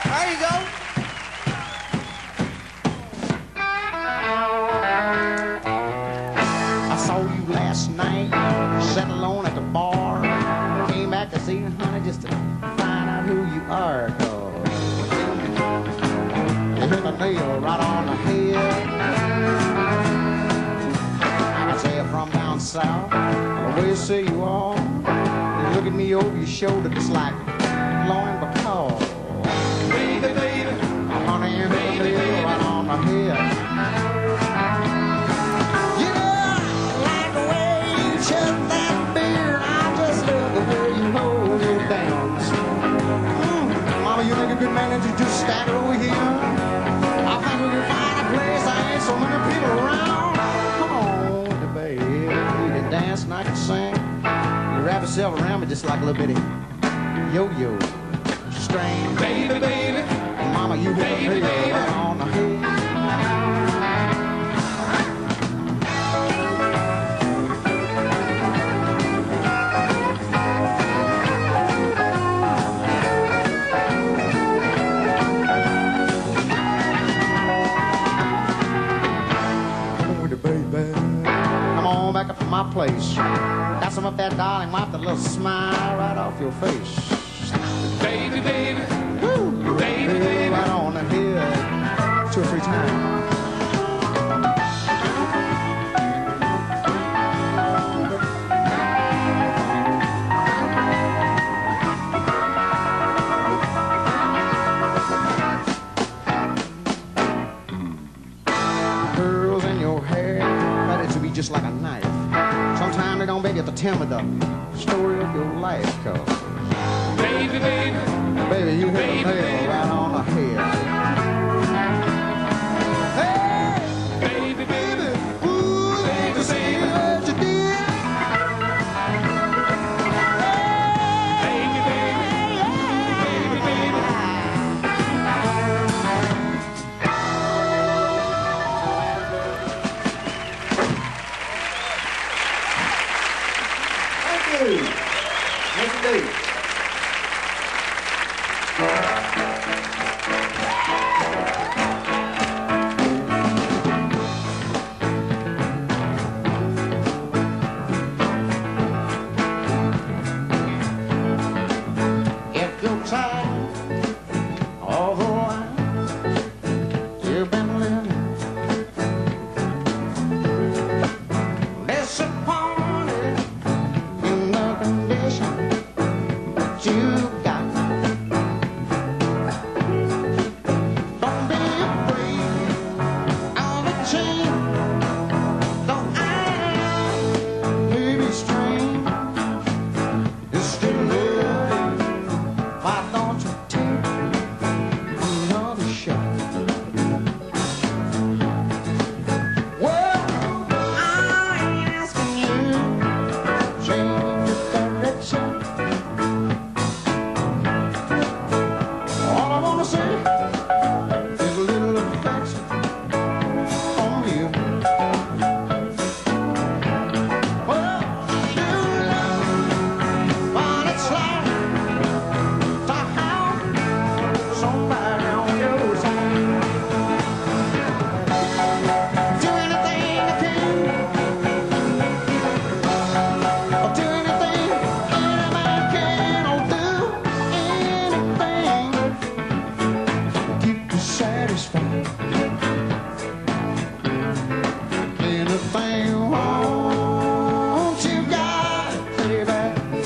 There you go. I saw you last night, sat alone at the bar. Came back this evening, honey, just to find out who you are. 'Cause you hit the nail right on the head. I say you're from down south, the way you say you are. You look at me over your shoulder just like blowing the call. Baby, baby, honey, you hit the nail right on the head. You make a good man and you just stand over here. I think we can find a place. There ain't so many people around. Come on, baby, you can dance and I can sing. You wrap yourself around me just like a little bitty yo-yo string. Baby, baby, mama, you hit the nail right on the head. Back up to my place. Got some of that, darling. Wipe the little smile right off your face. Baby, baby, woo, baby, baby, right on the head, 2 or 3 times. Curls in your hair, ready to be just like a knife. Sometimes they don't make it to tell me the story of your life, 'cause baby, baby, baby, you hit the nail right on the head. Hey, baby, baby, ooh, ain't you see what you did? Hey, baby, baby, baby, baby. Yes, indeed. If you're tired of the life you've been living, disappointed in the condition you got, don't be afraid of a change. Though I may be strange, it's still love. Why don't you take another shot? Well, I'm asking you, change your direction. All I wanna say is a little affection on you. Well, you know what it's like to have somebody on your side. Do anything you can, or do anything any man can, or do anything keep you satisfied. Anything you want, you got it, baby.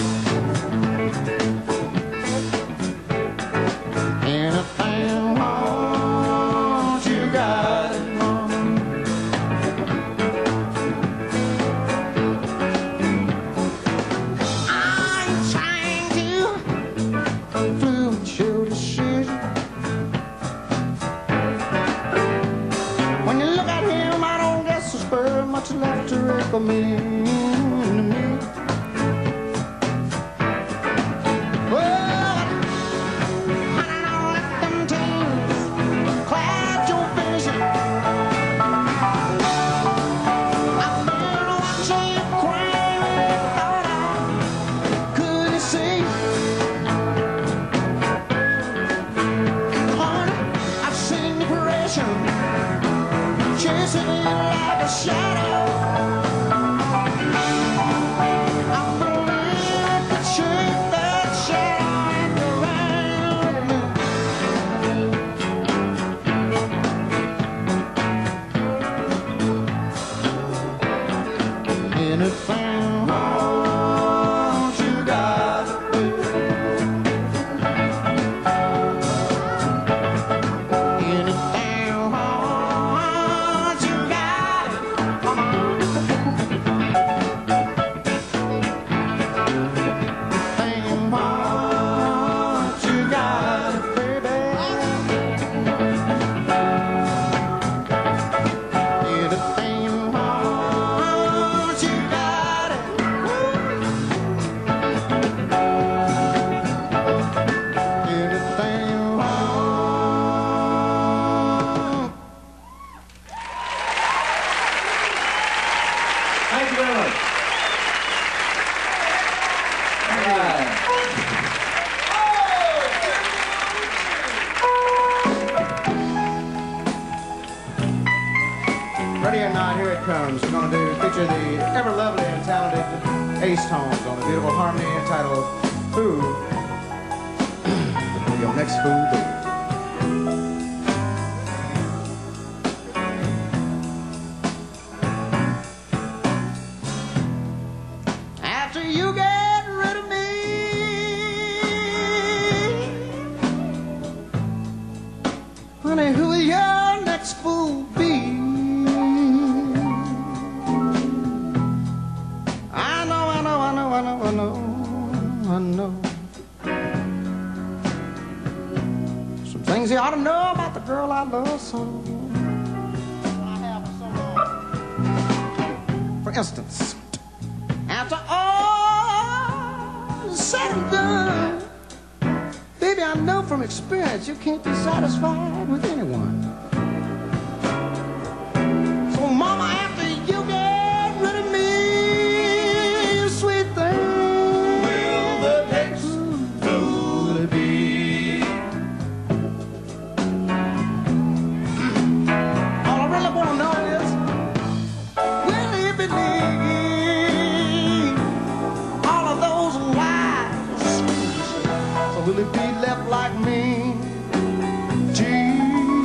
Anything you want, you got it, mama. I'm trying to influence your decision. When you look at him, I don't guess there's very much left to recommend to me. Well, honey, don't let them tears cloud your vision. I've been watching you crying, thought I couldn't see. right, here it comes. We're going to feature the ever lovely and talented Ace Tones on a beautiful harmony entitled Who. Your next fool, baby. After you get rid of me, honey, who will your next fool be? I know, I know, I know, I know, I know, I know. Some things you ought to know about the girl I love so. I have so long. For instance, after all is said and done, baby, I know from experience you can't be satisfied with anyone. So, mama, after you get rid of me, you sweet thing, will the next fool be? All I really want to know is, will he believe all of those lies? So will he be left like me? Jesus,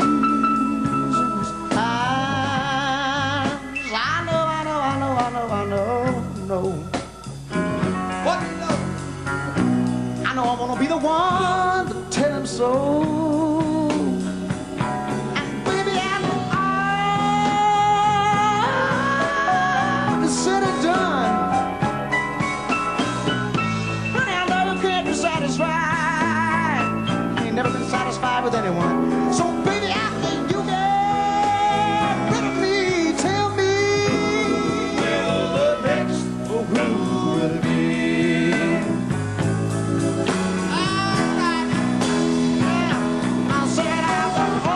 I know, I know, I know, I know, I know. What do you know? I know I'm gonna be the one to tell him so. And baby, after all is said and done, honey, I know you can't be satisfied. You ain't never been satisfied with anyone. So baby, after you get rid of me, tell me, will the next fool will it be? I said after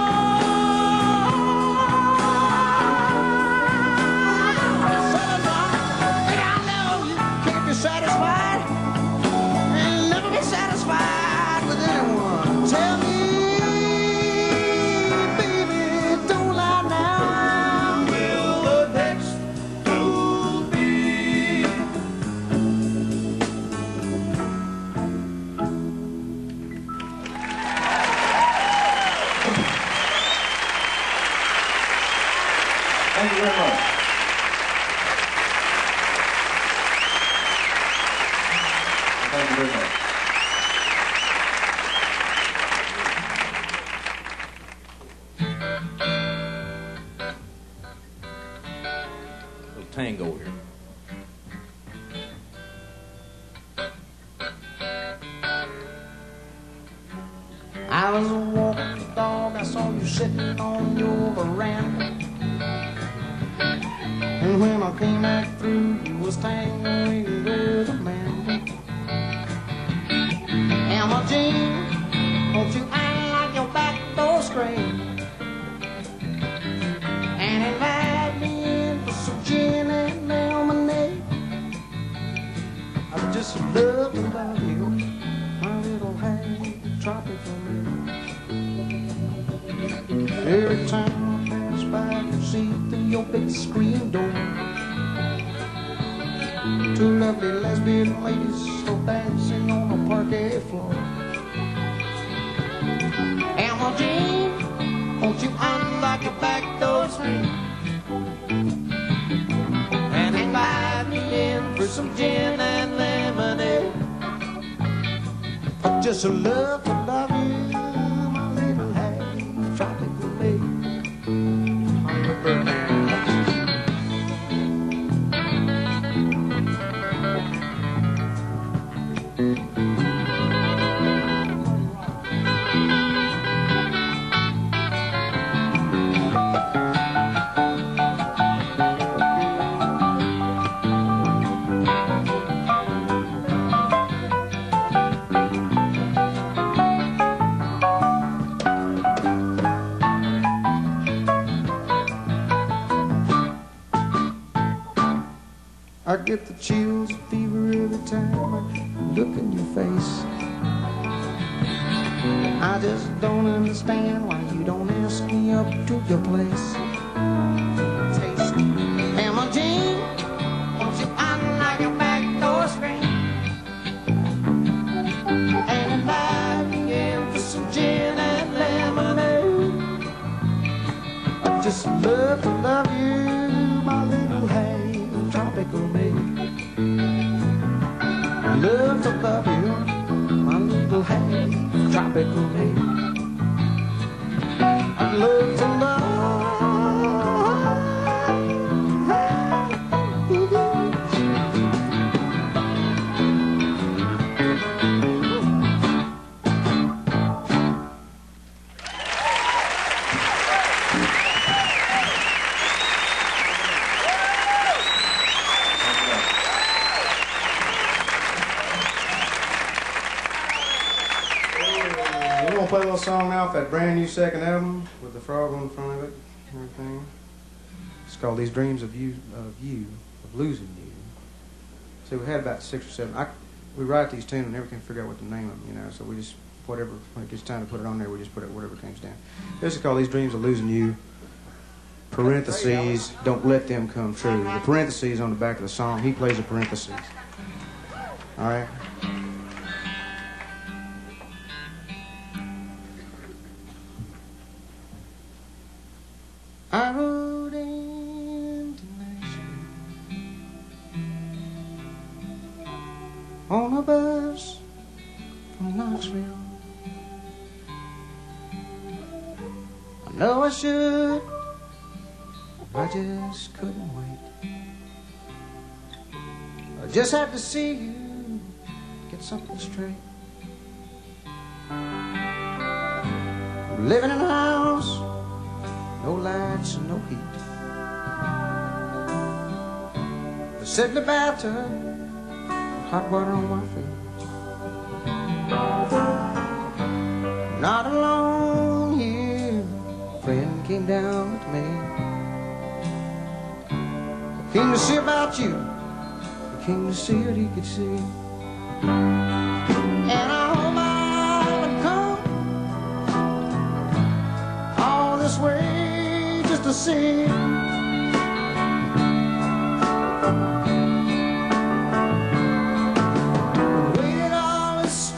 all is said and done, baby, I know you can't be satisfied. You'll never be satisfied with anyone. Tell me, baby, don't lie now. Will the next fool be? Thank you very much. Thank you very much. Little tango here. I was walking the dog, I saw you sitting on your veranda. And when I came back through, you was tangling with Amanda. Emma Jean, won't you act like your back door screen and invite me in for some gin and lemonade? I'd just love to love you, my little hand, tropical lady. Every time I pass by, I can see through your big screen door two lovely lesbian ladies still dancing on the parquet floor. Emma Jean, won't you unlock your back door screen and invite me in for some gin and lemonade? I just love to love you, my little hand, tropical lady. I'm the Birdman. I get the chills and fever every time I look in your face. I just don't understand why you don't ask me up to your place. Taste just love to love you, my little hey, tropical baby. Love to love you, my little hey, tropical baby. I'd love to love you. We're gonna play a little song now off that brand new second album with the frog on the front of it and everything. It's called These Dreams of You, of Losing You. See, we had about 6 or 7. We write these tunes and never can figure out what to name them, you know, so we just, whatever, when it gets time to put it on there, we just put it whatever comes down. This is called These Dreams of Losing You, parentheses, don't let them come true. The parentheses on the back of the song, he plays the parentheses. All right? I rode into Nashville on a bus from Knoxville. I know I should, I just couldn't wait. I just had to see you, get something straight. I'm living in a house, no lights and no heat. I sit in the bathtub with hot water on my feet. Not alone here, a friend came down with me. I came to see about you, I came to see what he could see. And I hope I haven't come all this way just to see. Waited all this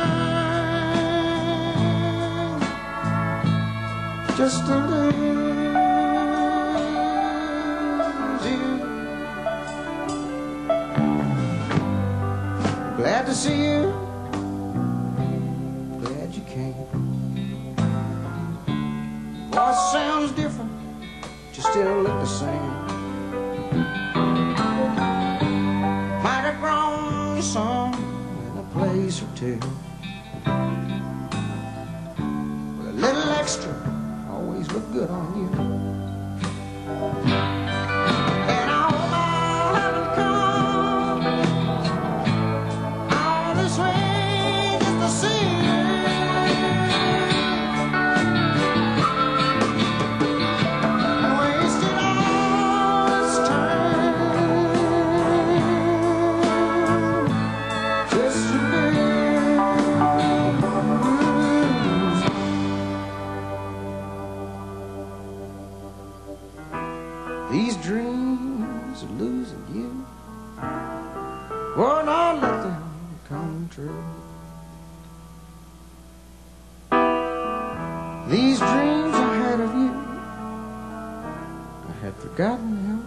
time just to lose you. Glad to see you, glad you came. Voice sounds different, but you still look the same. Might have grown you some in a place or two, but a little extra always look good on you. And I hope I haven't come all this way just to see you. Wasted all this time just to lose. These dreams of losing you, oh, not let them come true. These dreams I had of you, I had forgotten them,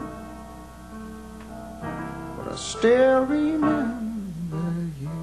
but I still remember you.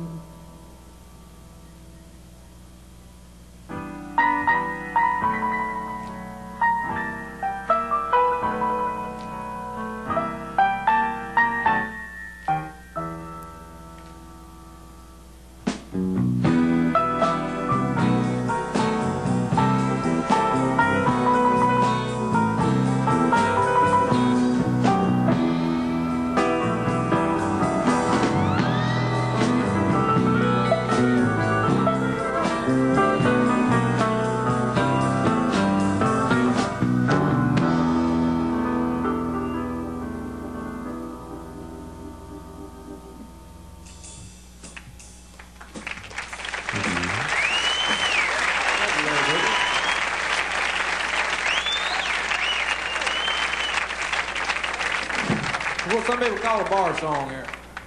What some people call a bar song here.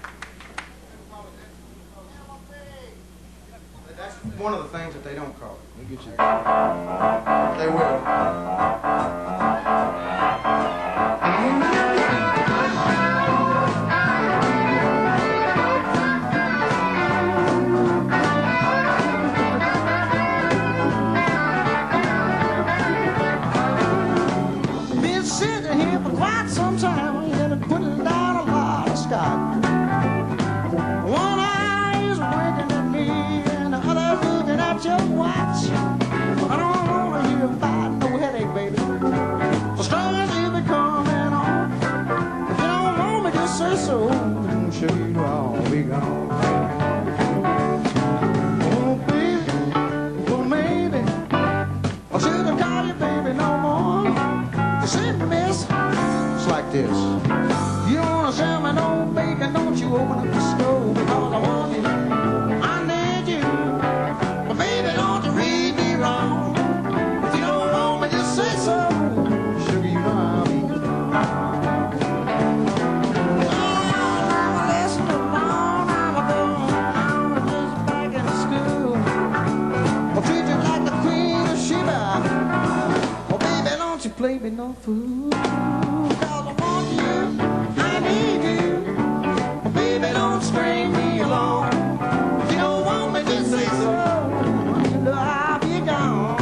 That's one of the things that they don't call it. They will. this. You don't wanna sell me no bacon, don't you open up the stove, because I want you, I need you. But baby, don't you read me wrong. If you don't want me, just say so. Sugar, you know I'll be good. I listened a long time ago. I was just back in school. I'll treat you like the Queen of Sheba. Oh, baby, don't you play me no fool. Cause I want you, I need you. Oh, baby, don't string me along. If you don't want me, just say so. You know I'll be gone.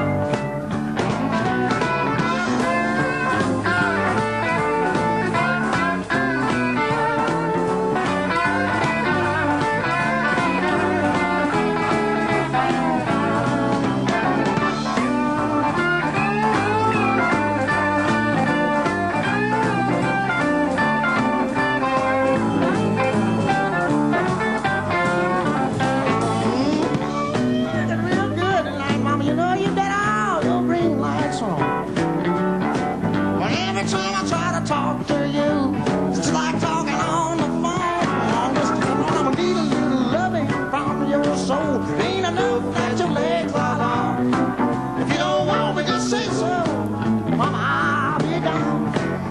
Looking real good tonight, Mama. You know you got all your green lights on. Well, every time I try to talk to you, it's like talking on the phone. Just I'ma need a little loving from your soul. Ain't enough that your legs are long. If you don't want me, just say so. Mama, I'll be gone.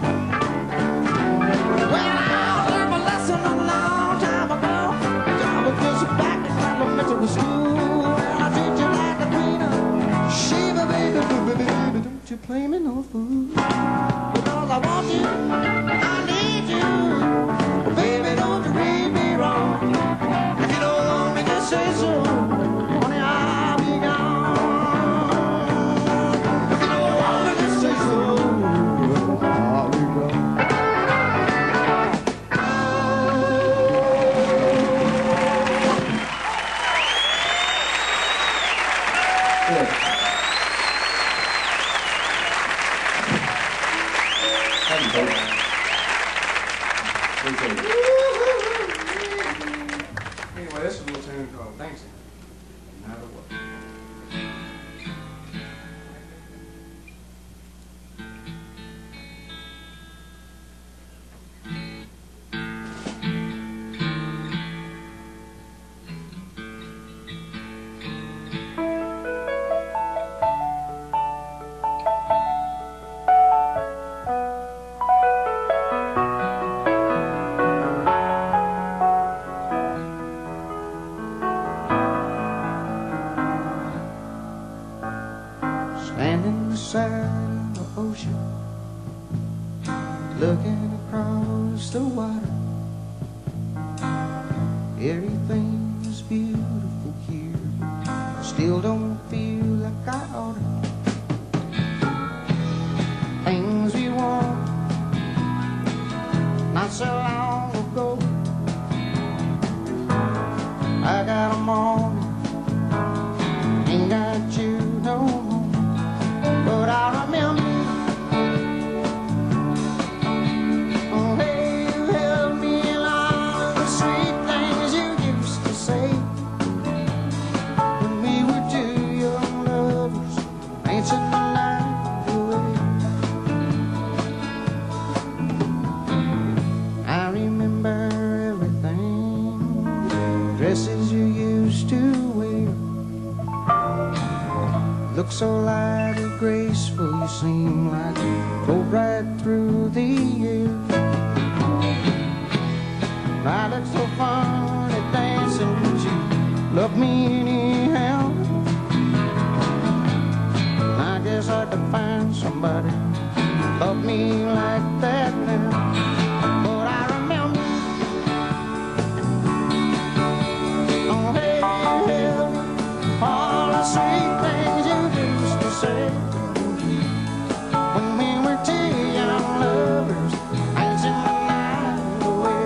Well, I learned my lesson a long time ago. I was just back in elementary school. And I treat you like the Queen of Sheba, baby. Baby, don't you play me no fool. Because I want you, I need you. But baby, don't you read me wrong. If you don't want me, just say so. Honey, I'll be gone. If you don't want me, just say so. I'll be gone. Good. Thank you, folks. Appreciate it. Anyway, this is a little tune called Dancing. No matter what. Standing beside the ocean, looking across the water. Everything's beautiful here, still don't feel like I oughta. Things we want not so long ago, I got 'em all, ain't got you no more. But I remember, oh, hey, you held me in all the sweet things you used to say when we were two young lovers, dancing the night away. I remember everything, dresses you used to wear. Look so light and graceful, you seem like you float right through the air. I look so funny dancing, but you love me anyhow. I guess I could find somebody love me like that now. But I remember, oh hey, hey, all the sweet things you used to say when we were two young lovers, dancing the night away.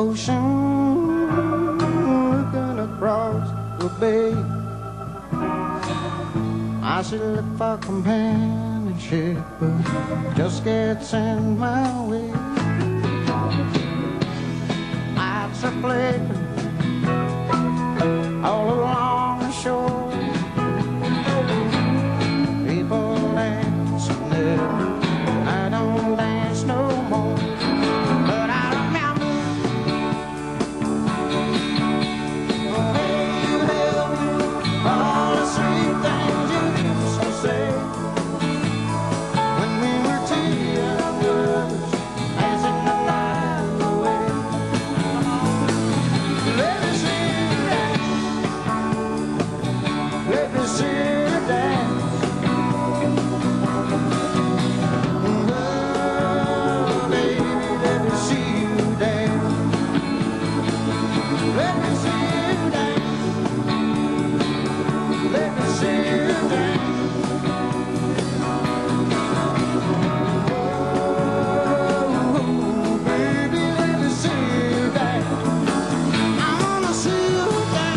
ocean, looking across the bay. I should look for companionship, but just gets in my way. I trip all along the shore. People dance there, I don't dance no more. But I remember the way you held me, all the sweet things you used to say when we were two young girls dancing the night away. Let me see you dance, let me see you dance. Oh, baby, let me see you dance. Let me see you dance. Let me see you dance. Oh, baby, let me see you dance. I wanna see you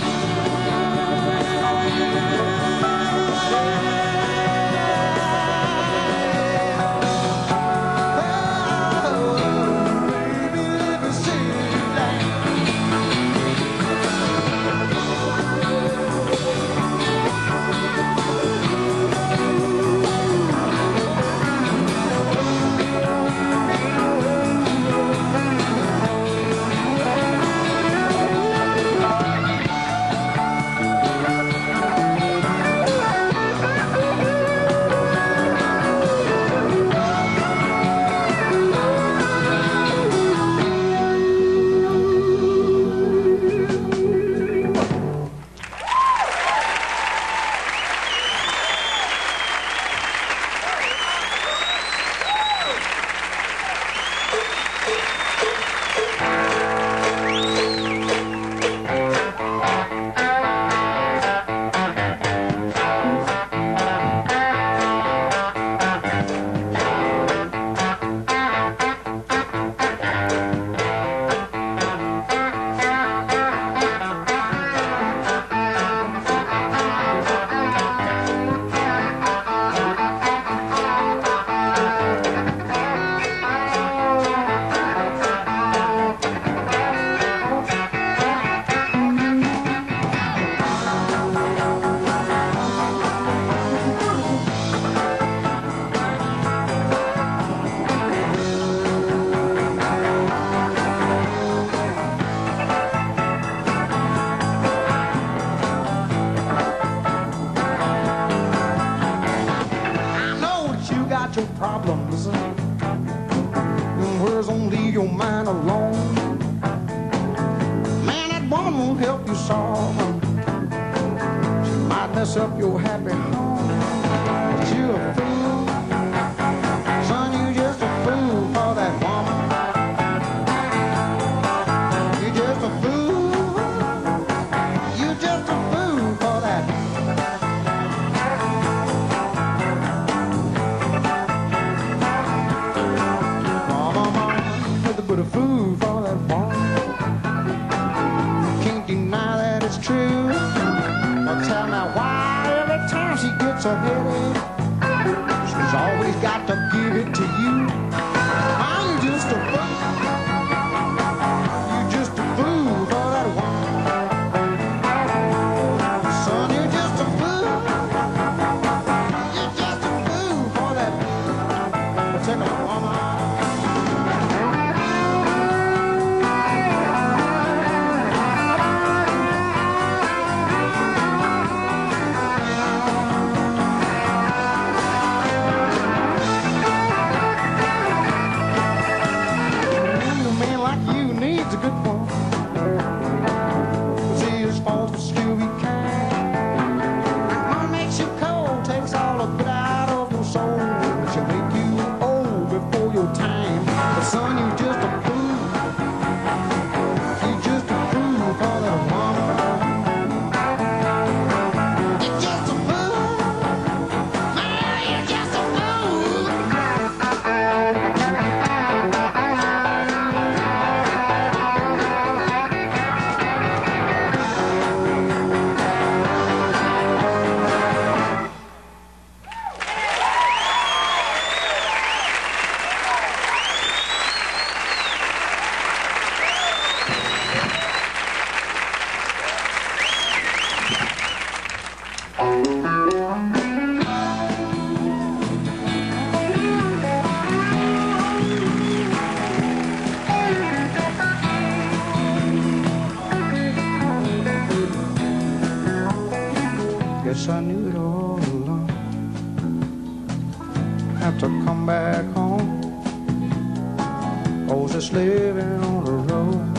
your problems, and where's only your mind alone? Man, that woman won't help you solve them. She might mess up your happy home. But you're a fool, son, you just a fool for that woman. You're just a fool, you're just a fool for that. But a fool for that woman. Can't deny that it's true. But tell me why every time she gets a headache, she's always got to give it to you. I'm just a fool. You're just a fool for that woman. Son, you're just a fool. You're just a fool for that particular woman. have to come back home. Oh, just living on the road,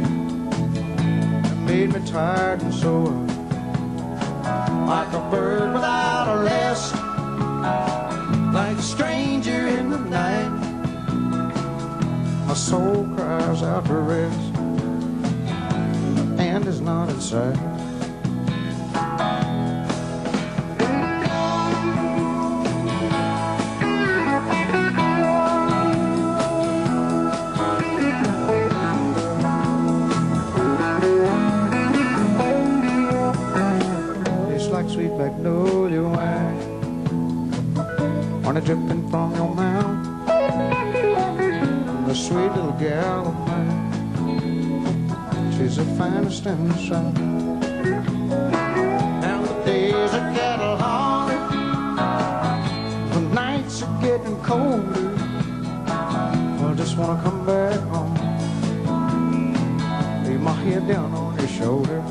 it made me tired and sore, like a bird without a rest, like a stranger in the night. My soul cries out for rest, and is not in sight. Sweet magnolia wine, honey dripping from your mouth, and the sweet little gal of mine, she's the finest in the South. Now the days are getting longer, the nights are getting colder. I just wanna come back home, lay my head down on your shoulder.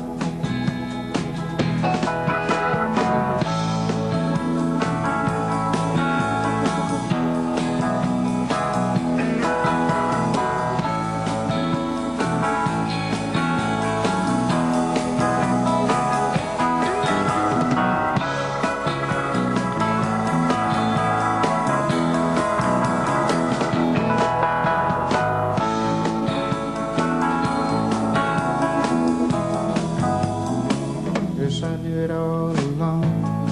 I knew it all along.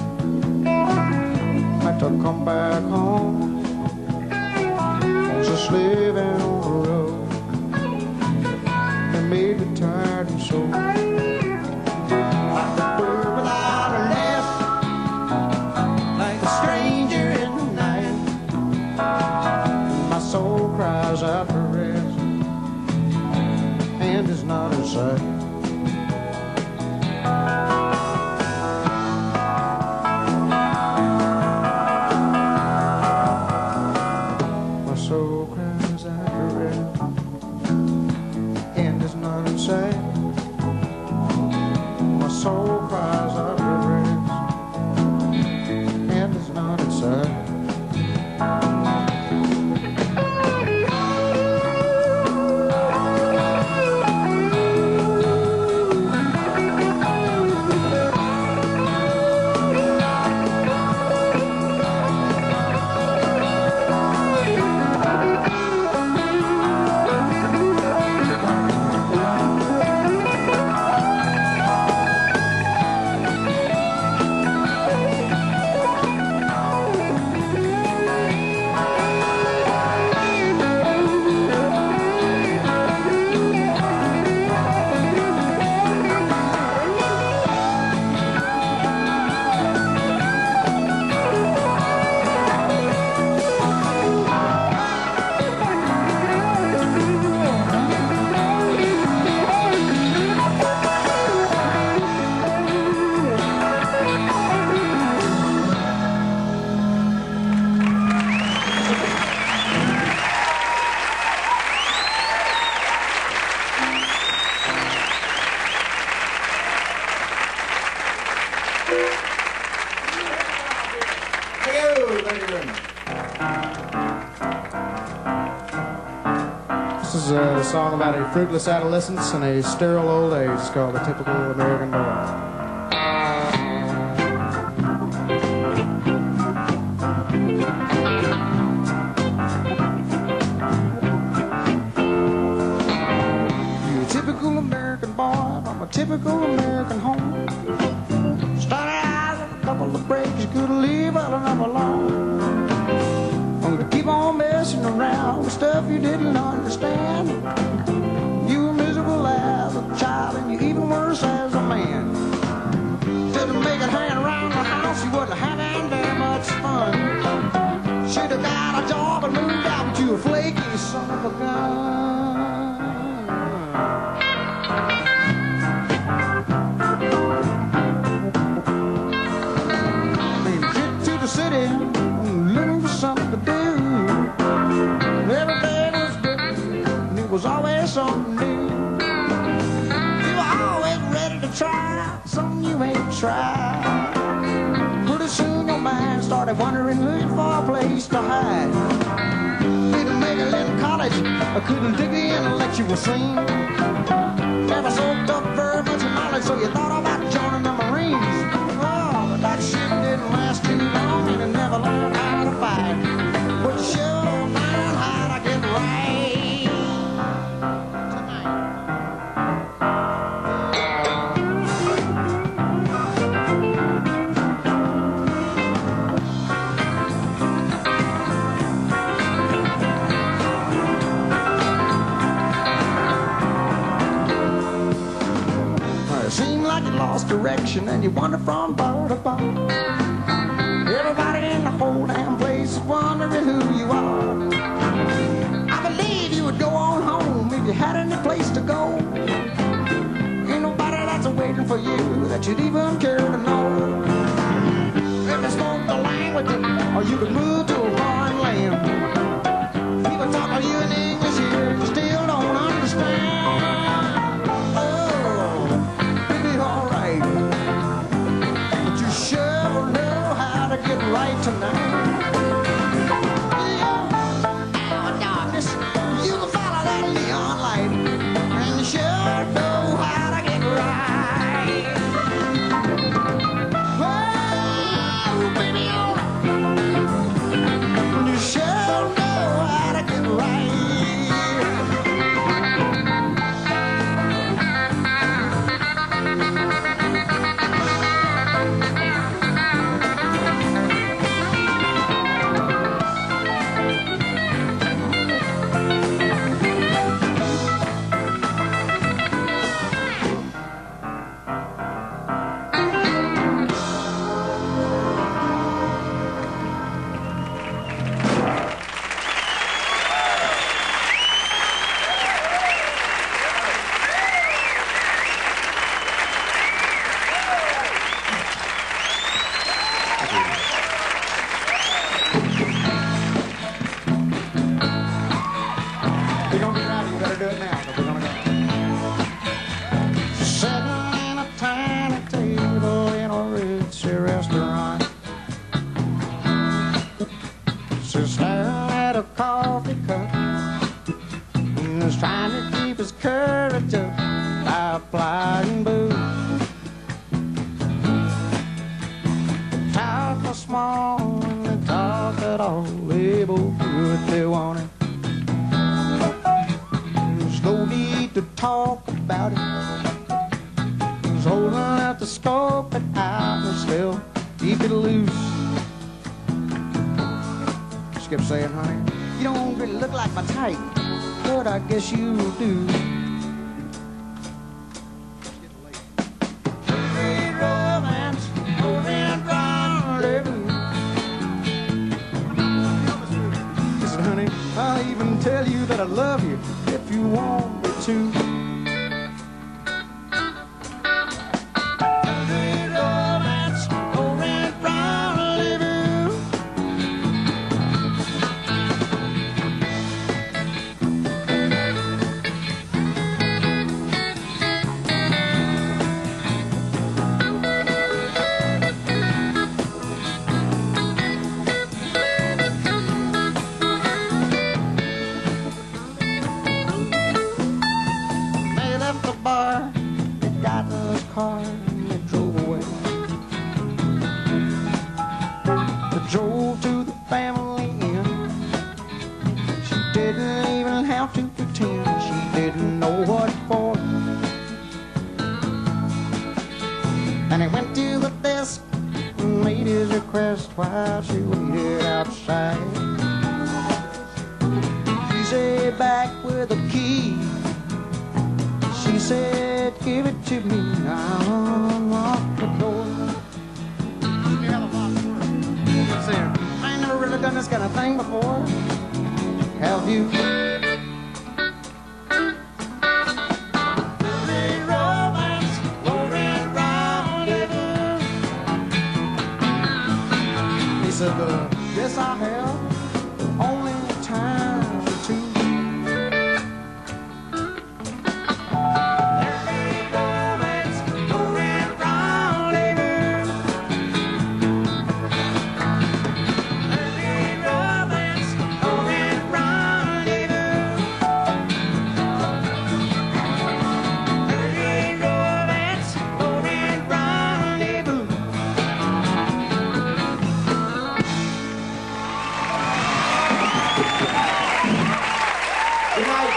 I had to come back home, just living on the road, it made me tired and sore, like a bird without a nest, like a stranger in the night. My soul cries out for rest, and is not in sight. Soul cries out for rest, and is not in sight. My soul cries out for rest, and is not in sight. This is a song about a fruitless adolescence and a sterile old age. It's called The Typical American Boy. Typical American boy from a typical American home. Started out with a couple of breaks you could leave well enough alone. To keep on messing around with stuff you didn't understand. You were miserable as a child, and you even worse as a man. Instead of making hang around the house, you wasn't having very much fun. Should have got a job and moved out, but you a flaky son of a gun. City, looking for something to do. Every day was different, and it was always something new. You were always ready to try something you ain't tried. Pretty soon your mind started wondering, looking for a place to hide. ride. Didn't make it in college, I couldn't dig the intellectual scene. Never soaked up very much knowledge, so you thought about joining the Marines. Oh, but that shit didn't last too long, and I never learned how to fight. But you sure learn how to get right tonight. It seemed like you lost direction and you wandered from bar to bar. Everybody in the whole damn place is wondering who you are. I believe you would go on home if you had any place to go. Ain't nobody that's waiting for you that you'd even care to know. If you spoke the language or you could move to a foreign land, people talk to you in English here, you still don't understand. Right tonight. Oh, darkness, you can follow that neon light, and you sure know how to get right. Oh, baby, alright. You sure know how to get right. Kept saying, honey, you don't really look like my type, but I guess you do. Listen, honey, I'll even tell you that I love you if you want me to. While she waited outside, she said, back with a key. She said, give it to me, I'll unlock the door. You have a lot of work. I ain't never really done this kind of thing before. Have you? Yes, I have, only time or two. Every romance going round every romance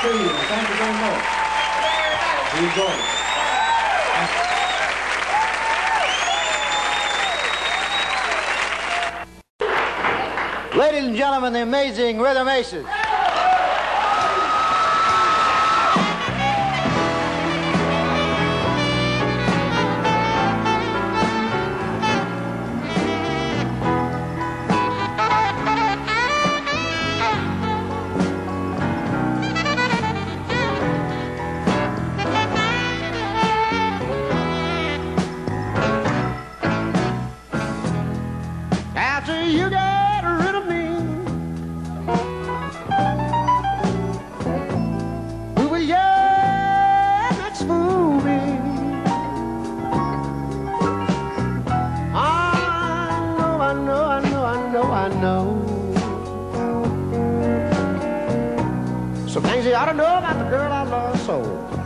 Steve. Thank you very much. We enjoyed it. Ladies and gentlemen, the amazing Rhythm Aces. After you get rid of me, we were your next movie. I know. Some things you ought to know about the girl I love so.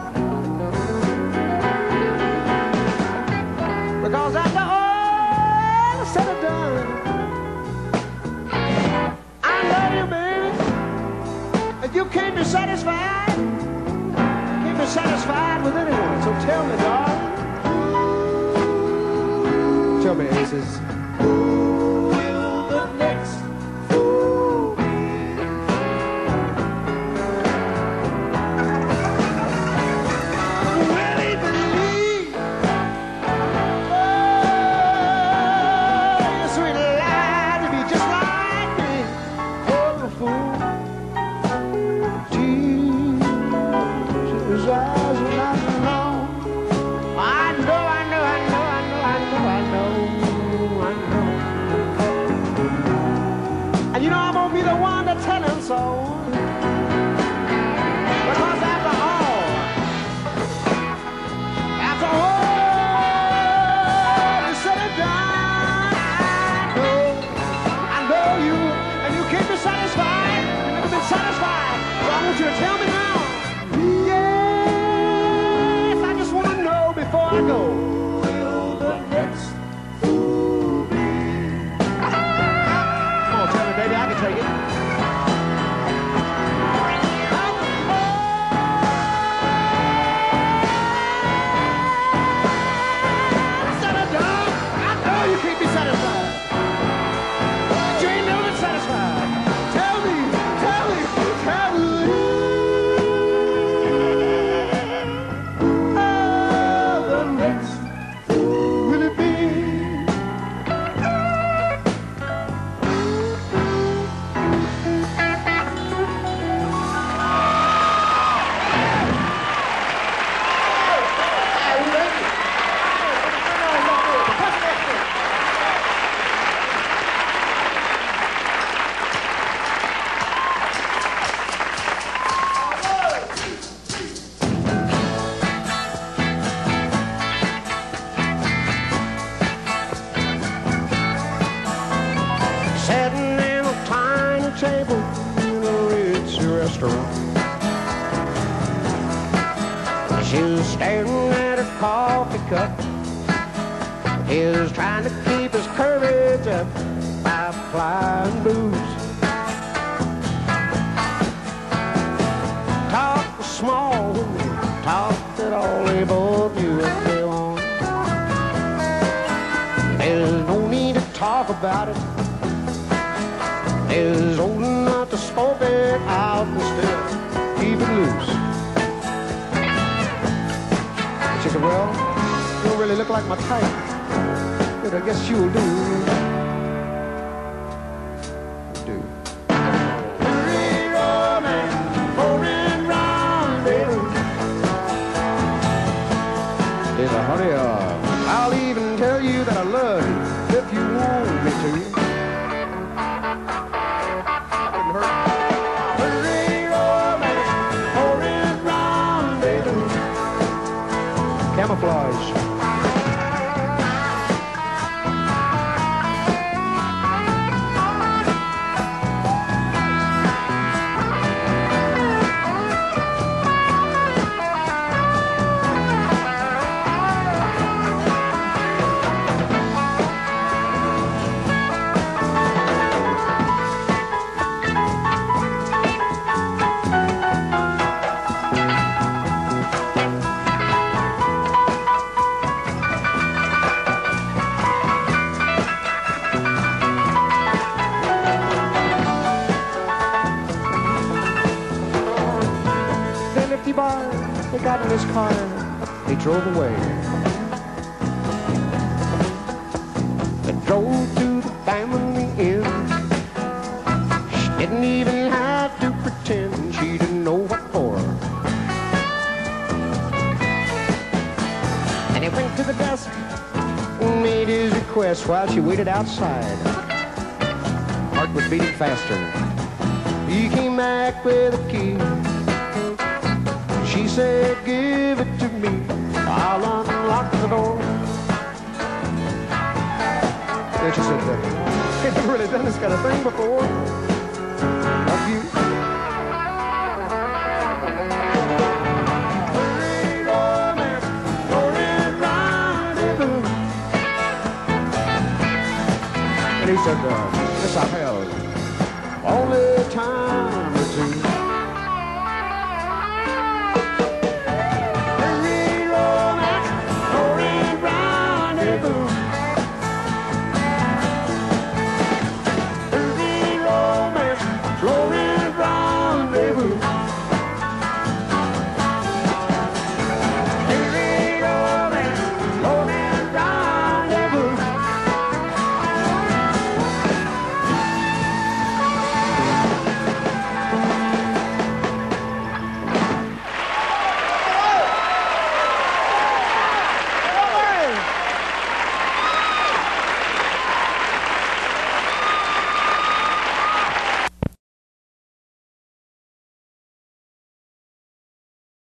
Because after all is said and done, I love you, baby, and you can't be satisfied. Can't be satisfied with anyone. So tell me, darling. Tell me, Aces. Who will the next fool be? Will he believe? Oh, your sweet lie to be just like me. Oh, the fool. Jesus, eyes are not alone. I know. And you know I'm gonna be the one to tell him so. Because after all is said and done, I know you, and you can't be satisfied. You've never been satisfied. So I want you to tell me now. Yes, I just want to know before I go. Will the next fool be? Come on, tell me, baby, I can take it. I know you can't be satisfied. You ain't never been satisfied. Tell me. Oh, the next will it be? Sitting in a tiny table in a rich restaurant. She was staring at her coffee cup. He was trying to keep his courage up by applying booze. Talk was small, talk that all they both knew what they want. There's no need to talk about it. Is old enough to scope it out and still keep it loose. She said, well, you don't really look like my type, but I guess you'll do. Free romance, foreign rendezvous. He said, honey, I'll even tell you that I love you if you want me to. Camouflage. got in his car, he drove away. They drove to the family inn. She didn't even have to pretend she didn't know what for. And he went to the desk and made his request while she waited outside. Heart was beating faster. He came back with a key. She said, give it to me, I'll unlock the door. And she said, have you really done this kind of thing before? Have you? And he said, yes, I have. Only time